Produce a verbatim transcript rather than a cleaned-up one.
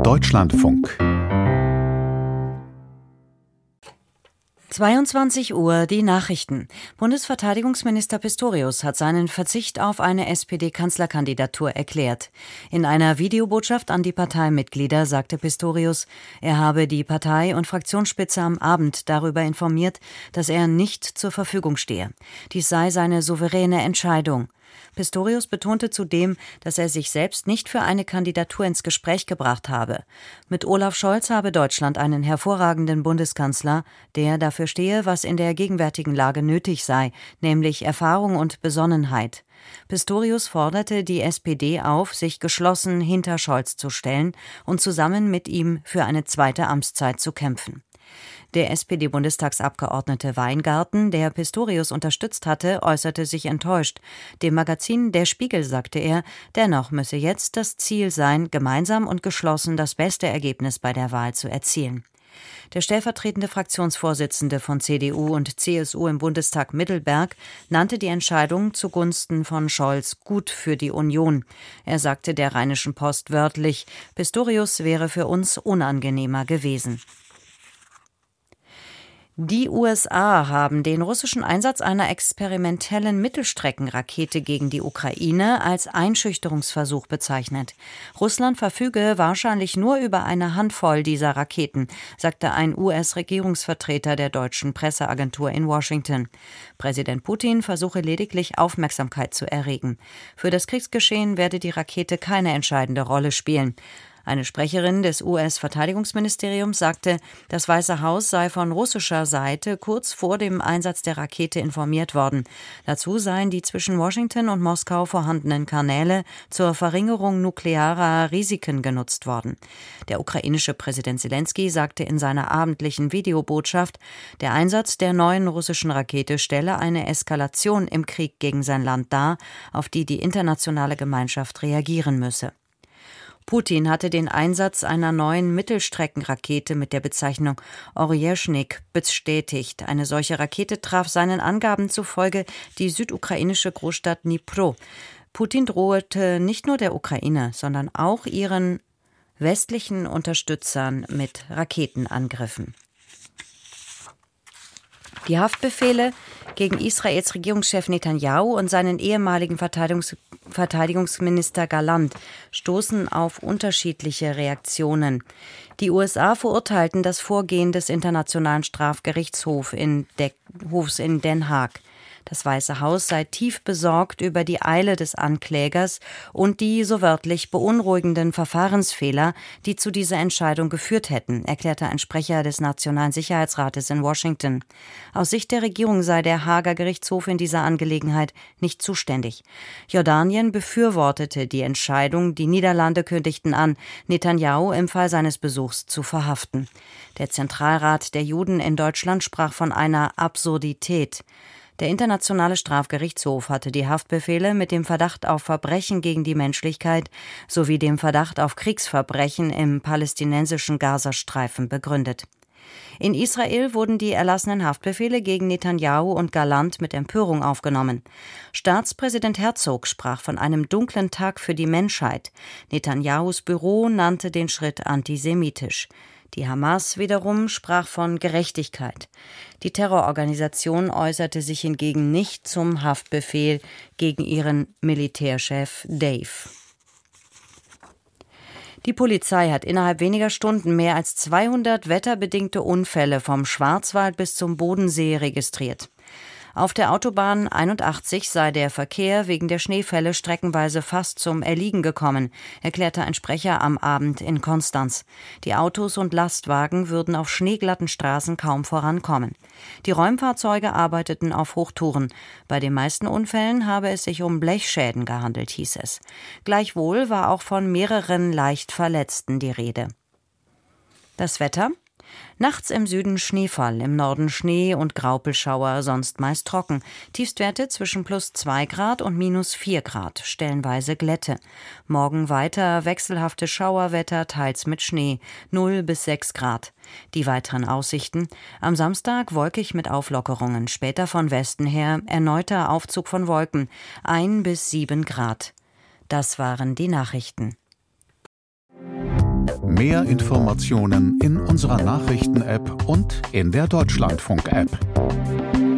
Deutschlandfunk. zweiundzwanzig Uhr, die Nachrichten. Bundesverteidigungsminister Pistorius hat seinen Verzicht auf eine S P D-Kanzlerkandidatur erklärt. In einer Videobotschaft an die Parteimitglieder sagte Pistorius, er habe die Partei- und Fraktionsspitze am Abend darüber informiert, dass er nicht zur Verfügung stehe. Dies sei seine souveräne Entscheidung. Pistorius betonte zudem, dass er sich selbst nicht für eine Kandidatur ins Gespräch gebracht habe. Mit Olaf Scholz habe Deutschland einen hervorragenden Bundeskanzler, der dafür stehe, was in der gegenwärtigen Lage nötig sei, nämlich Erfahrung und Besonnenheit. Pistorius forderte die S P D auf, sich geschlossen hinter Scholz zu stellen und zusammen mit ihm für eine zweite Amtszeit zu kämpfen. Der S P D-Bundestagsabgeordnete Weingarten, der Pistorius unterstützt hatte, äußerte sich enttäuscht. Dem Magazin Der Spiegel sagte er, dennoch müsse jetzt das Ziel sein, gemeinsam und geschlossen das beste Ergebnis bei der Wahl zu erzielen. Der stellvertretende Fraktionsvorsitzende von C D U und C S U im Bundestag Mittelberg nannte die Entscheidung zugunsten von Scholz gut für die Union. Er sagte der Rheinischen Post wörtlich, Pistorius wäre für uns unangenehmer gewesen. Die U S A haben den russischen Einsatz einer experimentellen Mittelstreckenrakete gegen die Ukraine als Einschüchterungsversuch bezeichnet. Russland verfüge wahrscheinlich nur über eine Handvoll dieser Raketen, sagte ein U S-Regierungsvertreter der deutschen Presseagentur in Washington. Präsident Putin versuche lediglich Aufmerksamkeit zu erregen. Für das Kriegsgeschehen werde die Rakete keine entscheidende Rolle spielen. Eine Sprecherin des U S-Verteidigungsministeriums sagte, das Weiße Haus sei von russischer Seite kurz vor dem Einsatz der Rakete informiert worden. Dazu seien die zwischen Washington und Moskau vorhandenen Kanäle zur Verringerung nuklearer Risiken genutzt worden. Der ukrainische Präsident Selenskyj sagte in seiner abendlichen Videobotschaft, der Einsatz der neuen russischen Rakete stelle eine Eskalation im Krieg gegen sein Land dar, auf die die internationale Gemeinschaft reagieren müsse. Putin hatte den Einsatz einer neuen Mittelstreckenrakete mit der Bezeichnung Oryezhnik bestätigt. Eine solche Rakete traf seinen Angaben zufolge die südukrainische Großstadt Dnipro. Putin drohte nicht nur der Ukraine, sondern auch ihren westlichen Unterstützern mit Raketenangriffen. Die Haftbefehle gegen Israels Regierungschef Netanjahu und seinen ehemaligen Verteidigungs- Verteidigungsminister Gallant stoßen auf unterschiedliche Reaktionen. Die U S A verurteilten das Vorgehen des Internationalen Strafgerichtshofs in, De- Hofs in Den Haag. Das Weiße Haus sei tief besorgt über die Eile des Anklägers und die, so wörtlich, beunruhigenden Verfahrensfehler, die zu dieser Entscheidung geführt hätten, erklärte ein Sprecher des Nationalen Sicherheitsrates in Washington. Aus Sicht der Regierung sei der Haager Gerichtshof in dieser Angelegenheit nicht zuständig. Jordanien befürwortete die Entscheidung, die Niederlande kündigten an, Netanjahu im Fall seines Besuchs zu verhaften. Der Zentralrat der Juden in Deutschland sprach von einer Absurdität. Der Internationale Strafgerichtshof hatte die Haftbefehle mit dem Verdacht auf Verbrechen gegen die Menschlichkeit sowie dem Verdacht auf Kriegsverbrechen im palästinensischen Gazastreifen begründet. In Israel wurden die erlassenen Haftbefehle gegen Netanjahu und Gallant mit Empörung aufgenommen. Staatspräsident Herzog sprach von einem dunklen Tag für die Menschheit. Netanyahus Büro nannte den Schritt antisemitisch. Die Hamas wiederum sprach von Gerechtigkeit. Die Terrororganisation äußerte sich hingegen nicht zum Haftbefehl gegen ihren Militärchef Dave. Die Polizei hat innerhalb weniger Stunden mehr als zweihundert wetterbedingte Unfälle vom Schwarzwald bis zum Bodensee registriert. Auf der Autobahn einundachtzig sei der Verkehr wegen der Schneefälle streckenweise fast zum Erliegen gekommen, erklärte ein Sprecher am Abend in Konstanz. Die Autos und Lastwagen würden auf schneeglatten Straßen kaum vorankommen. Die Räumfahrzeuge arbeiteten auf Hochtouren. Bei den meisten Unfällen habe es sich um Blechschäden gehandelt, hieß es. Gleichwohl war auch von mehreren leicht Verletzten die Rede. Das Wetter? Nachts im Süden Schneefall, im Norden Schnee und Graupelschauer, sonst meist trocken. Tiefstwerte zwischen plus zwei Grad und minus vier Grad, stellenweise Glätte. Morgen weiter wechselhafte Schauerwetter, teils mit Schnee, null bis sechs Grad. Die weiteren Aussichten: am Samstag wolkig mit Auflockerungen, später von Westen her erneuter Aufzug von Wolken, ein bis sieben Grad. Das waren die Nachrichten. Mehr Informationen in unserer Nachrichten-App und in der Deutschlandfunk-App.